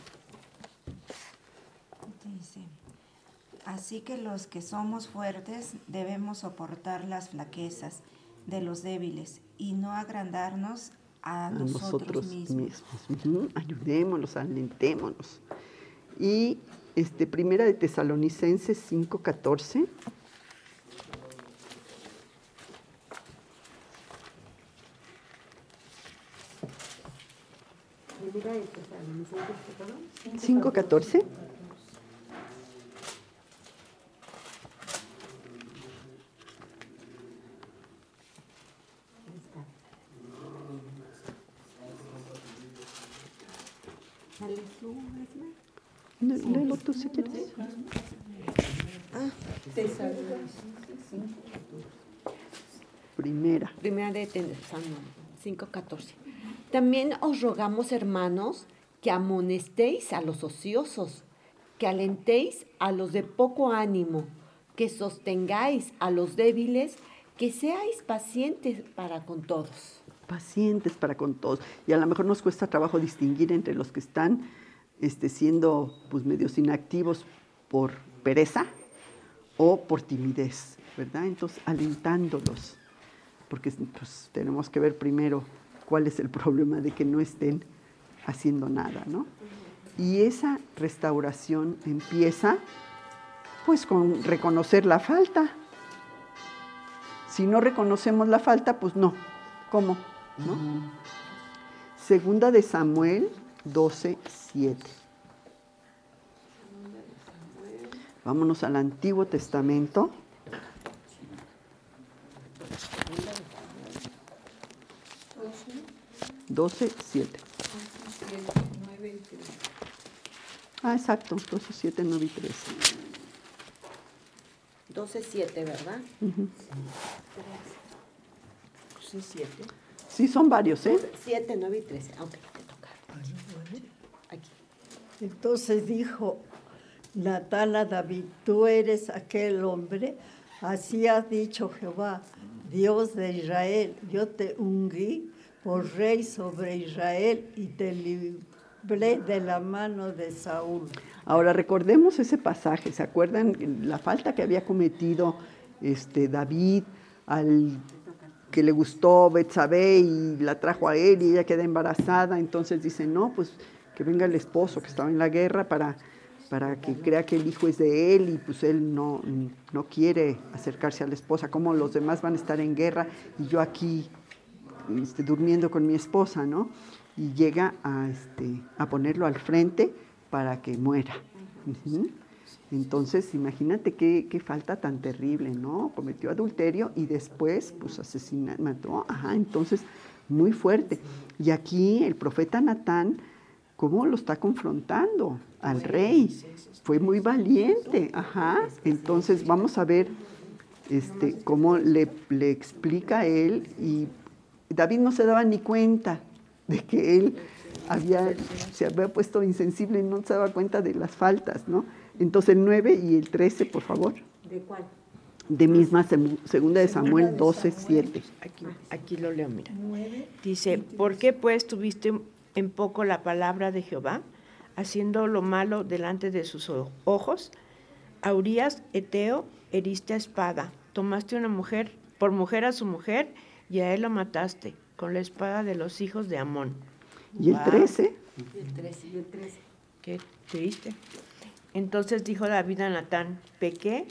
Dice, así que los que somos fuertes debemos soportar las flaquezas de los débiles y no agrandarnos a, a nosotros, nosotros mismos. mismos. Uh-huh. Ayudémonos, alentémonos. Y este, Primera de Tesalonicenses cinco, catorce. Primera de Tesalonicenses, perdón. cinco catorce. Léelo tú si quieres. Ah, Primera. Primera de Tesalonicenses cinco catorce. También os rogamos, hermanos, que amonestéis a los ociosos, que alentéis a los de poco ánimo, que sostengáis a los débiles, que seáis pacientes para con todos. Pacientes para con todos. Y a lo mejor nos cuesta trabajo distinguir entre los que están este, siendo pues, medios inactivos por pereza o por timidez, ¿verdad? Entonces, alentándolos, porque pues, tenemos que ver primero cuál es el problema de que no estén haciendo nada, ¿no? Y esa restauración empieza pues con reconocer la falta. Si no reconocemos la falta, pues no. ¿Cómo? ¿No? Uh-huh. Segunda de Samuel doce, siete. Vámonos al Antiguo Testamento. doce, siete. Ah, exacto, doce, siete, nueve y tres. doce, siete, ¿verdad? Uh-huh. doce, siete. Sí, son varios, ¿eh? siete, nueve y trece. Ah, ok, te toca. Aquí. Entonces dijo Natán a David, tú eres aquel hombre, así ha dicho Jehová, Dios de Israel, yo te ungí por rey sobre Israel y te libré de la mano de Saúl. Ahora recordemos ese pasaje, ¿se acuerdan la falta que había cometido este, David al que le gustó Betsabé y la trajo a él y ella queda embarazada? Entonces dice, no, pues que venga el esposo que estaba en la guerra para, para que crea que el hijo es de él y pues él no, no quiere acercarse a la esposa, como los demás van a estar en guerra y yo aquí este, durmiendo con mi esposa, ¿no? Y llega a, este, a ponerlo al frente para que muera. Uh-huh. Entonces, imagínate qué, qué falta tan terrible, ¿no? Cometió adulterio y después, pues, asesinó, mató. Ajá, entonces, muy fuerte. Y aquí el profeta Natán, ¿cómo lo está confrontando al rey? Fue muy valiente, ajá. Entonces, vamos a ver este, cómo le, le explica a él. Y David no se daba ni cuenta de que él había, se había puesto insensible y no se daba cuenta de las faltas, ¿no? Entonces el nueve y el trece, por favor. ¿De cuál? De misma segunda de Samuel doce, siete. Aquí, aquí lo leo, mira. Dice, ¿por qué pues tuviste en poco la palabra de Jehová, haciendo lo malo delante de sus ojos? A Urías, Eteo, heriste a espada. Tomaste una mujer, por mujer a su mujer, y a él lo mataste, con la espada de los hijos de Amón. ¿Y el trece? Y el trece, y el trece. Qué triste. Entonces dijo David a Natán, pequé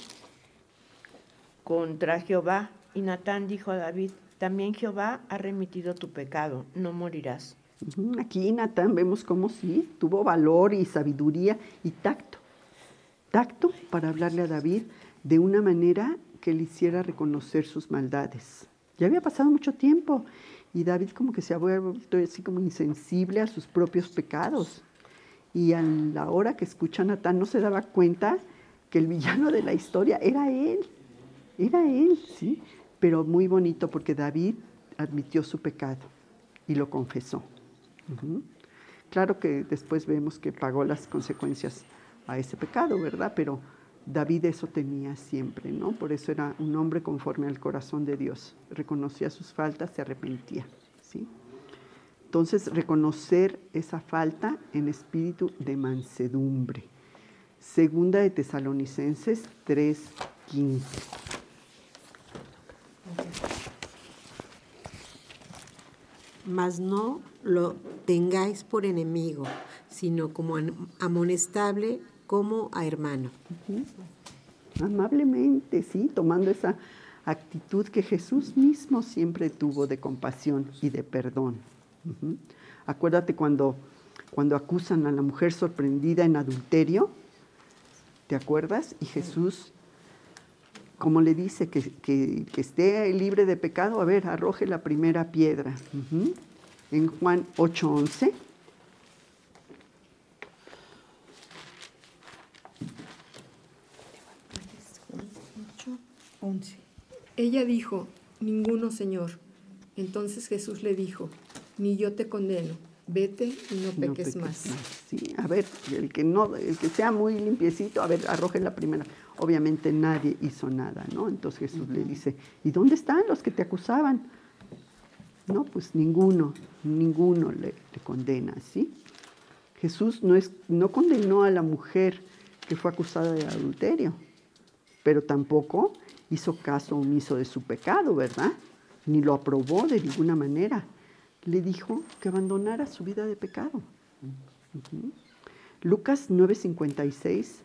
contra Jehová. Y Natán dijo a David, también Jehová ha remitido tu pecado, no morirás. Aquí Natán vemos cómo sí, tuvo valor y sabiduría y tacto. Tacto para hablarle a David de una manera que le hiciera reconocer sus maldades. Ya había pasado mucho tiempo y David como que se había vuelto así como insensible a sus propios pecados. Y a la hora que escucha a Natán no se daba cuenta que el villano de la historia era él. Era él, ¿sí? Pero muy bonito porque David admitió su pecado y lo confesó. Uh-huh. Claro que después vemos que pagó las consecuencias a ese pecado, ¿verdad? Pero David eso tenía siempre, ¿no? Por eso era un hombre conforme al corazón de Dios. Reconocía sus faltas, se arrepentía, ¿sí? Entonces, reconocer esa falta en espíritu de mansedumbre. Segunda de Tesalonicenses tres, quince. Mas no lo tengáis por enemigo, sino como amonestable, como a hermano. Uh-huh. Amablemente, sí, tomando esa actitud que Jesús mismo siempre tuvo de compasión y de perdón. Uh-huh. Acuérdate cuando cuando acusan a la mujer sorprendida en adulterio, ¿te acuerdas? Y Jesús, como le dice que, que, que esté libre de pecado, a ver, arroje la primera piedra. Uh-huh. En Juan ocho once. Ella dijo, ninguno, Señor. Entonces Jesús le dijo, ni yo te condeno, vete y no peques, no peques más. más. Sí, a ver, el que, no, el que sea muy limpiecito, a ver, arroje la primera. Obviamente nadie hizo nada, ¿no? Entonces Jesús uh-huh. le dice, ¿y dónde están los que te acusaban? No, pues ninguno, ninguno le, le condena, ¿sí? Jesús no, es, no condenó a la mujer que fue acusada de adulterio, pero tampoco hizo caso omiso de su pecado, ¿verdad? Ni lo aprobó de ninguna manera. Le dijo que abandonara su vida de pecado. Uh-huh. Lucas nueve cincuenta y seis.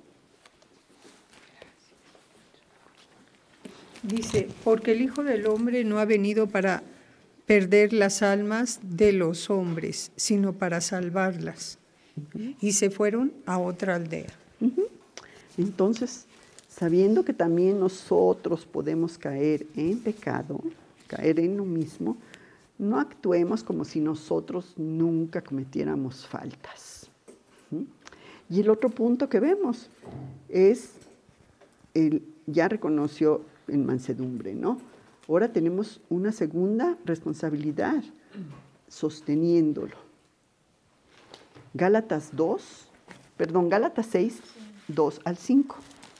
Dice, porque el Hijo del Hombre no ha venido para perder las almas de los hombres, sino para salvarlas. Uh-huh. Y se fueron a otra aldea. Uh-huh. Entonces, sabiendo que también nosotros podemos caer en pecado, caer en lo mismo, no actuemos como si nosotros nunca cometiéramos faltas. ¿Sí? Y el otro punto que vemos es, el, ya reconoció en mansedumbre, ¿no? Ahora tenemos una segunda responsabilidad, sosteniéndolo. Gálatas dos, perdón, Gálatas seis, dos al cinco.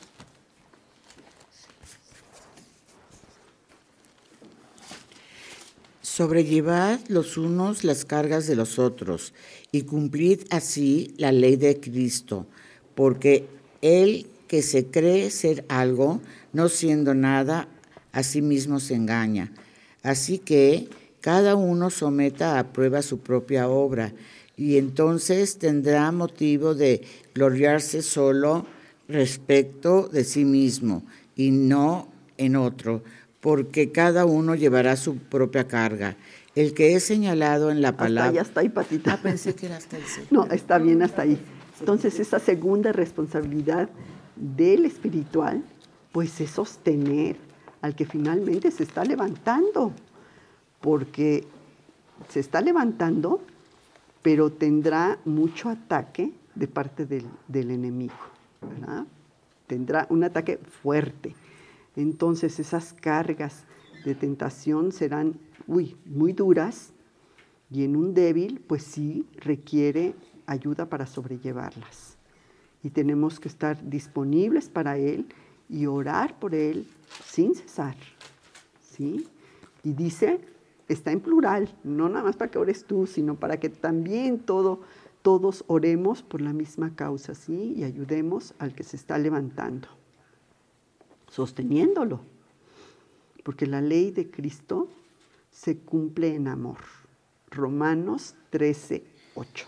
Sobrellevad los unos las cargas de los otros y cumplid así la ley de Cristo, porque el que se cree ser algo, no siendo nada, a sí mismo se engaña. Así que cada uno someta a prueba su propia obra, y entonces tendrá motivo de gloriarse solo respecto de sí mismo y no en otro, porque cada uno llevará su propia carga. El que es señalado en la palabra... Hasta ahí, hasta ahí, Patita. Ah, pensé que era hasta ahí. Sí. No, está bien hasta ahí. Entonces, esa segunda responsabilidad del espiritual, pues es sostener al que finalmente se está levantando, porque se está levantando, pero tendrá mucho ataque de parte del, del enemigo, ¿verdad? Tendrá un ataque fuerte. Entonces esas cargas de tentación serán, uy, muy duras, y en un débil, pues sí, requiere ayuda para sobrellevarlas. Y tenemos que estar disponibles para él y orar por él sin cesar, ¿sí? Y dice, está en plural, no nada más para que ores tú, sino para que también todo, todos oremos por la misma causa, ¿sí? Y ayudemos al que se está levantando, sosteniéndolo, porque la ley de Cristo se cumple en amor. Romanos trece, ocho.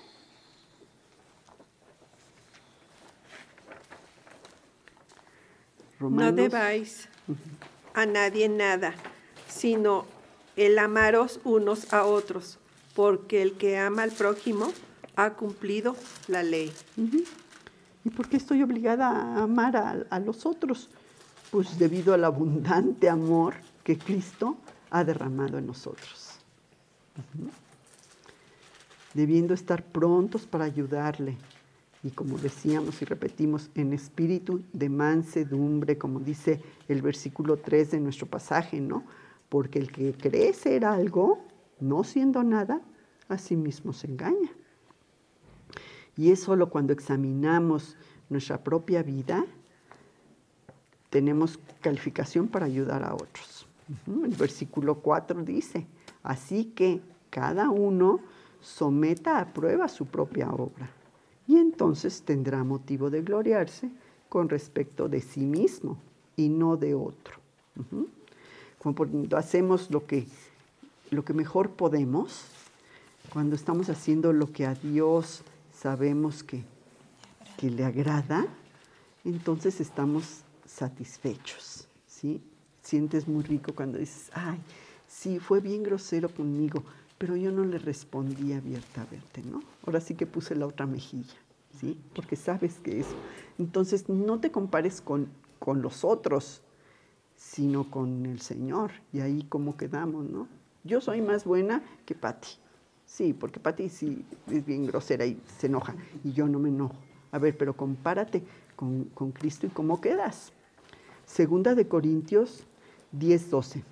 Romanos. No debáis a nadie nada, sino el amaros unos a otros, porque el que ama al prójimo ha cumplido la ley. Uh-huh. ¿Y por qué estoy obligada a amar a, a los otros? Pues debido al abundante amor que Cristo ha derramado en nosotros. Uh-huh. Debiendo estar prontos para ayudarle. Y como decíamos y repetimos, en espíritu de mansedumbre, como dice el versículo tres de nuestro pasaje, ¿no? Porque el que cree ser algo, no siendo nada, a sí mismo se engaña. Y es solo cuando examinamos nuestra propia vida, tenemos calificación para ayudar a otros. Uh-huh. El versículo cuatro dice, así que cada uno someta a prueba su propia obra, y entonces tendrá motivo de gloriarse con respecto de sí mismo y no de otro. Uh-huh. Cuando hacemos lo que, lo que mejor podemos, cuando estamos haciendo lo que a Dios sabemos que, que le agrada, entonces estamos satisfechos, ¿sí? Sientes muy rico cuando dices, ay, sí, fue bien grosero conmigo, pero yo no le respondí abiertamente, ¿no? Ahora sí que puse la otra mejilla, ¿sí? Porque sabes que eso. Entonces, no te compares con, con los otros, sino con el Señor. Y ahí cómo quedamos, ¿no? Yo soy más buena que Pati. Sí, porque Pati sí es bien grosera y se enoja, y yo no me enojo. A ver, pero compárate con, con Cristo y cómo quedas. Segunda de Corintios diez, doce.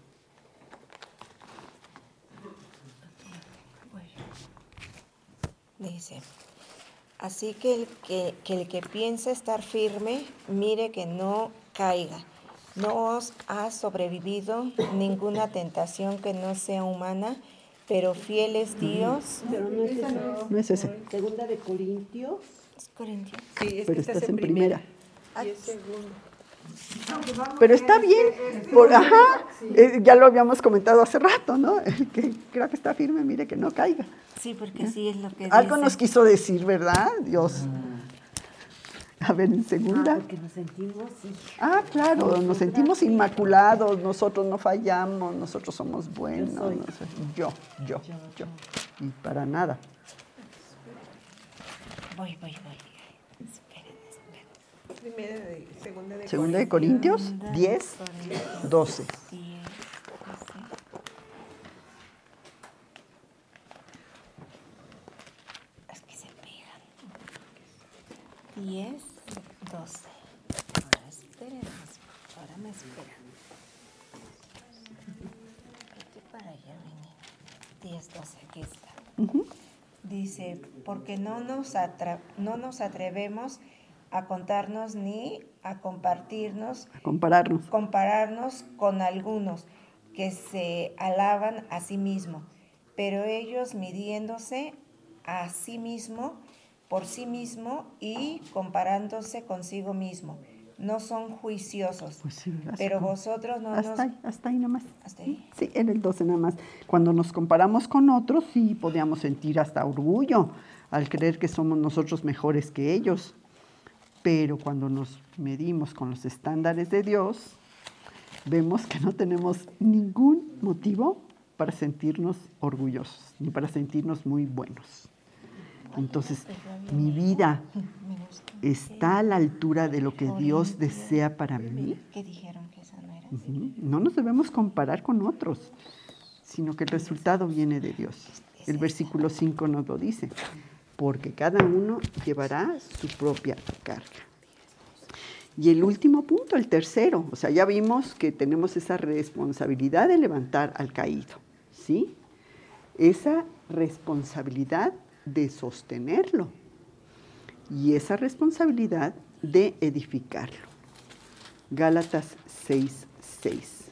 Dice, así que el que, que el que piensa estar firme, mire que no caiga. No os ha sobrevivido ninguna tentación que no sea humana, pero fiel es Dios. Pero no es ese. No es ese. Segunda de Corintios. ¿Es Corintios? Sí, es Pero que estás en primera. Y es segundo. Pero está bien, por, ajá, eh, ya lo habíamos comentado hace rato, ¿no? El que creo que está firme, mire que no caiga. Sí, porque sí es lo que Algo dice. nos quiso decir, ¿verdad? Dios. A ver, en segunda. Ah, porque nos sentimos... Ah, claro, nos sentimos inmaculados, nosotros no fallamos, nosotros somos buenos. Yo soy. nosotros- yo, yo, yo. Y para nada. Voy, voy, voy. Esperen, esperen. Primera de, segunda de Segunda de Corintios Segunda de diez, Corintios doce. diez, doce. Es que se pegan. diez, doce. Ahora esperen, ahora me esperan. Vete para allá, vení. diez, doce, aquí está. Dice, porque no nos, atra- no nos atrevemos a contarnos ni a compartirnos, A compararnos. compararnos con algunos que se alaban a sí mismos, pero ellos midiéndose a sí mismo, por sí mismo y comparándose consigo mismo, no son juiciosos. Pues sí, ¿verdad? Pero Sí, como- vosotros no hasta nos... ahí, hasta ahí nomás. Hasta ahí. Sí, en el doce nada más. Cuando nos comparamos con otros, sí podíamos sentir hasta orgullo al creer que somos nosotros mejores que ellos. Pero cuando nos medimos con los estándares de Dios, vemos que no tenemos ningún motivo para sentirnos orgullosos, ni para sentirnos muy buenos. Entonces, mi vida está a la altura de lo que Dios desea para mí. ¿Qué dijeron que esa no era? Ujú. No nos debemos comparar con otros, sino que el resultado viene de Dios. El versículo cinco nos lo dice, porque cada uno llevará su propia carga. Y el último punto, el tercero, o sea, ya vimos que tenemos esa responsabilidad de levantar al caído, ¿sí? Esa responsabilidad de sostenerlo y esa responsabilidad de edificarlo. Gálatas seis, seis.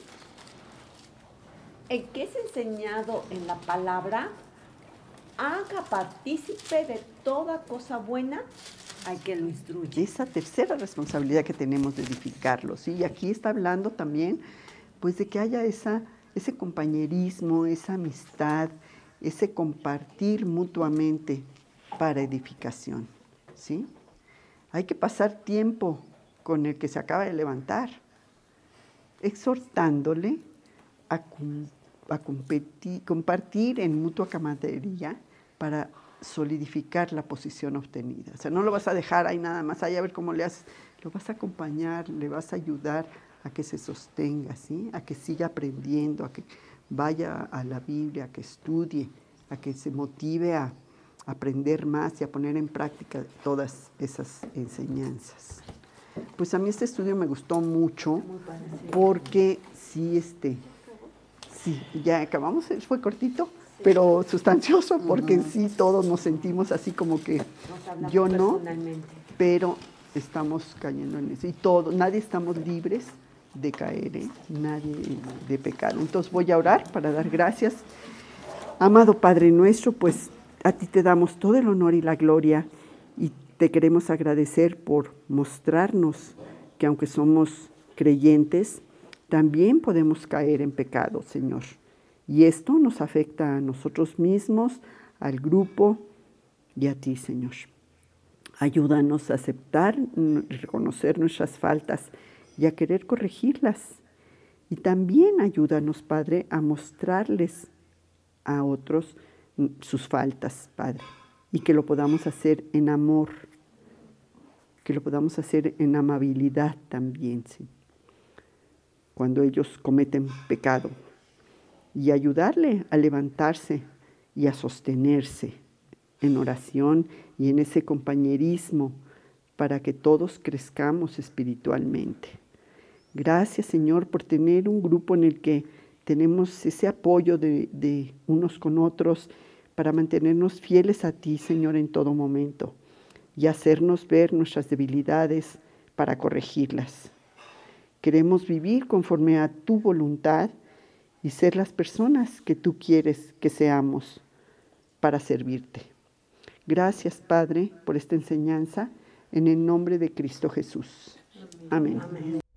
¿En qué es enseñado en la palabra? Haga partícipe de toda cosa buena al que lo instruye. Esa tercera responsabilidad que tenemos de edificarlo, ¿sí? Y aquí está hablando también, pues, de que haya esa, ese compañerismo, esa amistad, ese compartir mutuamente para edificación, ¿sí? Hay que pasar tiempo con el que se acaba de levantar, exhortándole a, a competir, compartir en mutua camaradería para solidificar la posición obtenida. O sea, no lo vas a dejar ahí nada más, ahí a ver cómo le haces, lo vas a acompañar, le vas a ayudar a que se sostenga, ¿sí? A que siga aprendiendo, a que vaya a la Biblia, a que estudie, a que se motive a aprender más y a poner en práctica todas esas enseñanzas. Pues a mí este estudio me gustó mucho porque sí, este, sí, ya acabamos, fue cortito, pero sustancioso porque uh-huh. sí todos nos sentimos así como que yo no, pero estamos cayendo en eso y todo, nadie estamos libres de caer, ¿eh? Nadie de pecar. Entonces voy a orar para dar gracias. Amado Padre nuestro, pues a ti te damos todo el honor y la gloria y te queremos agradecer por mostrarnos que aunque somos creyentes, también podemos caer en pecado, Señor. Y esto nos afecta a nosotros mismos, al grupo y a ti, Señor. Ayúdanos a aceptar y reconocer nuestras faltas y a querer corregirlas. Y también ayúdanos, Padre, a mostrarles a otros sus faltas, Padre, y que lo podamos hacer en amor, que lo podamos hacer en amabilidad también, ¿sí? Cuando ellos cometen pecado, y ayudarle a levantarse y a sostenerse en oración y en ese compañerismo para que todos crezcamos espiritualmente. Gracias, Señor, por tener un grupo en el que tenemos ese apoyo de, de unos con otros para mantenernos fieles a ti, Señor, en todo momento y hacernos ver nuestras debilidades para corregirlas. Queremos vivir conforme a tu voluntad y ser las personas que tú quieres que seamos para servirte. Gracias, Padre, por esta enseñanza, en el nombre de Cristo Jesús. Amén. Amén.